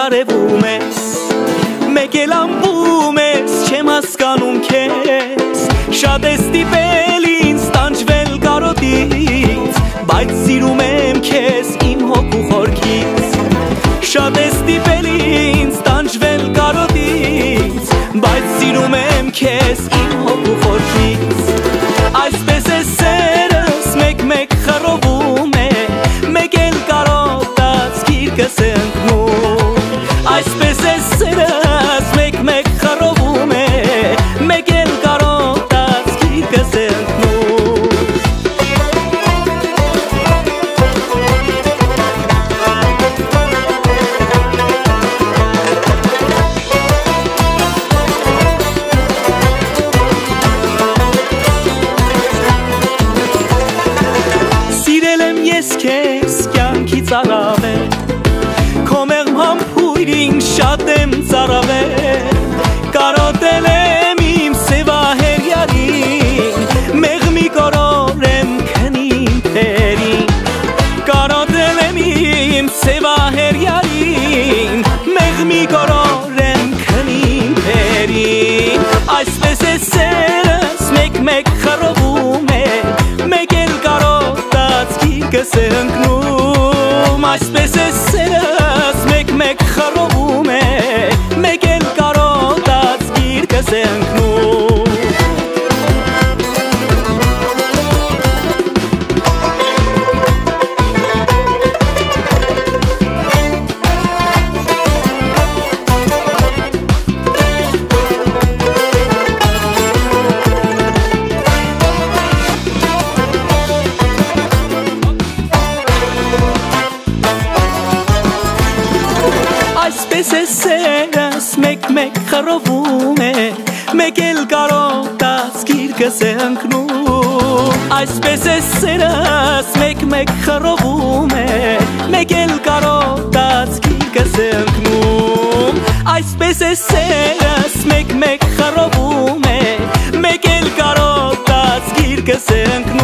արևում ես, մեկ էլ ամբում ես, չեմ հասկանում քեզ, շատ ես ստիպել ինձ տանջվել կարոտից, բայց սիրում եմ քեզ իմ հոգու խորքից, շատ ես ստիպել ինձ տանջվել կարոտից, բայց սիրում եմ քեզ իմ հոգու խորքից, այսպես է սերս մեկ-մեկ խռովում է, մեկ էլ կարոտած գիրկս է ընկնում, այսպես է սերս մեկ-մեկ խռովում է, մեկ էլ կարոտած գիրկս է ընկնում։ Սիրել եմ ես քեզ կյանքից առավել, քո մեղմ համբույրին շատ եմ ծարավել, կարոտել եմ իմ սևահերյալին, մեղմի կորոր եմ քնին թերին, կարոտել եմ իմ սևահերյալին, մեղմի կորոր եմ քնին թերին, այսպես է սերս մեկ-մեկ խռովում է, մեկ էլ կարոտած գիրկս է ընկնում, այսպես է սերս մեկ-մեկ խռովում է, մեկ էլ կարոտած գիրկս է ընկնում։ Այսպես է սերս մեկ-մեկ խռովում է, մեկ էլ կարոտած գիրկս է ընկնում, այսպես է սերս մեկ-մեկ խռովում է, մեկ էլ կարոտած գիրկս է ընկնում, այսպես է սերս մեկ-մեկ խռովում է, մեկ էլ կարոտած գիրկս է ընկնում։